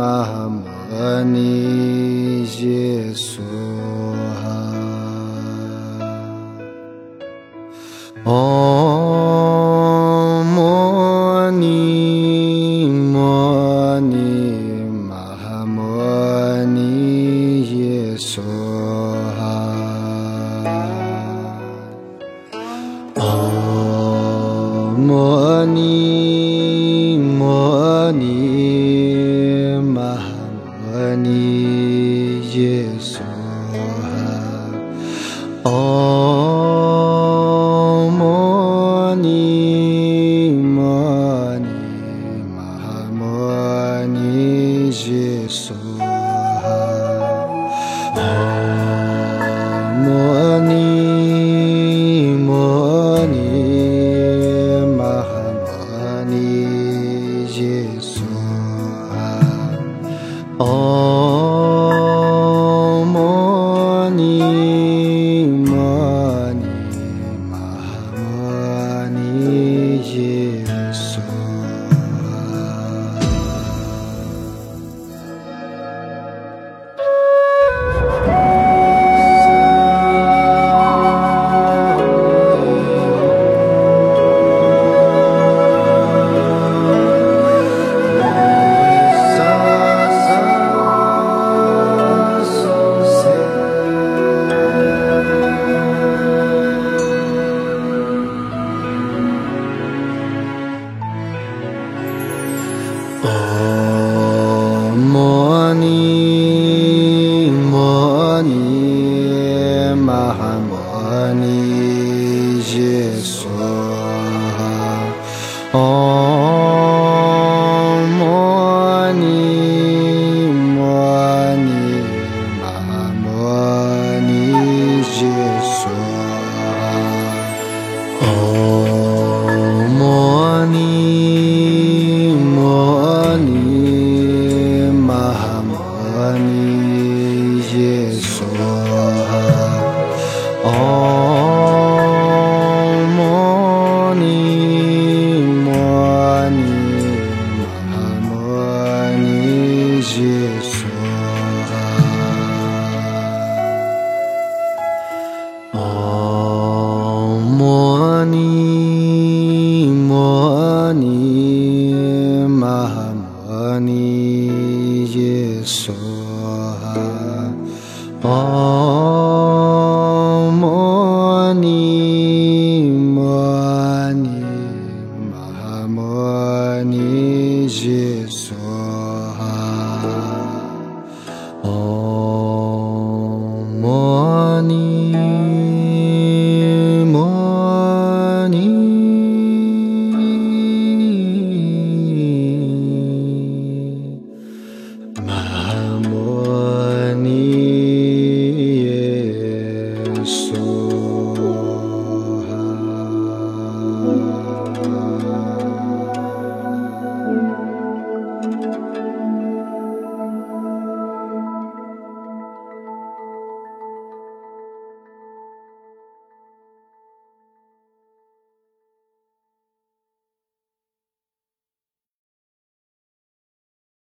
Mahamani Yesuha Om Mani Mani Mahamani Yesuha Om Mani Mani Mahamani Yesuha Om Mani Mani Mahamani Yesuha Om Mani Mani Mahamani Yesuha Om Mani Mani Mahamani Yesuha Om Mani Mani Mahamani Yesuha Om Mani Mani Mahamani Yesuha Om Mani Mani Mahamani Yesuha Om Mani Mani Mahamani Yesuha Om Mani Mani Mahamani Yesuha Om